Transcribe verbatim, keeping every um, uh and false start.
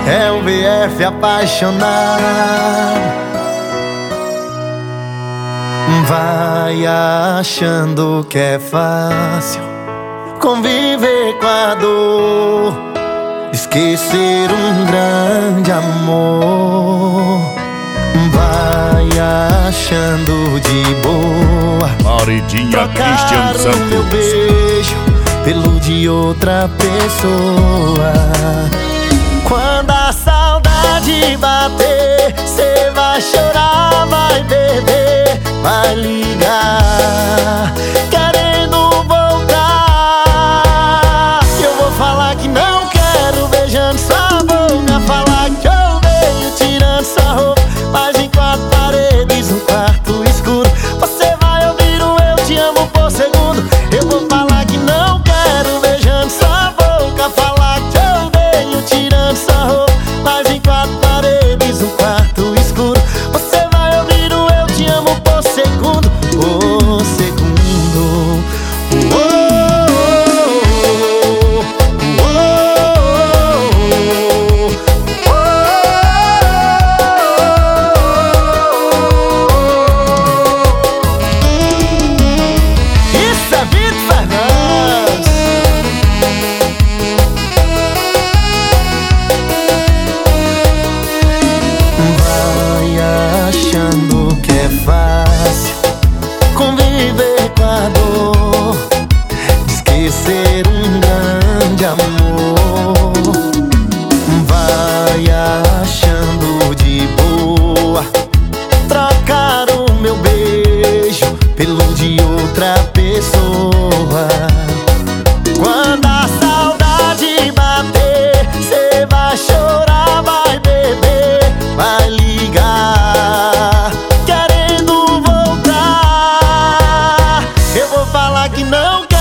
É o B F apaixonado. Vai achando que é fácil conviver com a dor, esquecer um grande amor. Vai achando de boa Paredinha Christian trocar o meu Santos beijo pelo de outra pessoa. Quando a saudade bater, cê vai chorar, vai beber, vai ligar, querendo voltar. Eu vou falar que não quero, beijando sua boca, falar que eu venho tirando sua roupa, mas em quatro paredes, um quarto escuro, você vai ouvir o eu te amo por segundo. Eu vou falar que não quero, beijando sua boca, falar que eu venho tirando sua roupa, mas em quatro paredes, um quarto escuro, você vai ouvir o eu te amo por segundo, por segundo. Que é fácil conviver com a dor, esquecer um grande amor. Vai achando de boa trocar o meu beijo pelo de outra pessoa. Quando a saudade bater, cê vai chorar, vai beber, vai ligar, querendo voltar. Eu vou falar que não quero.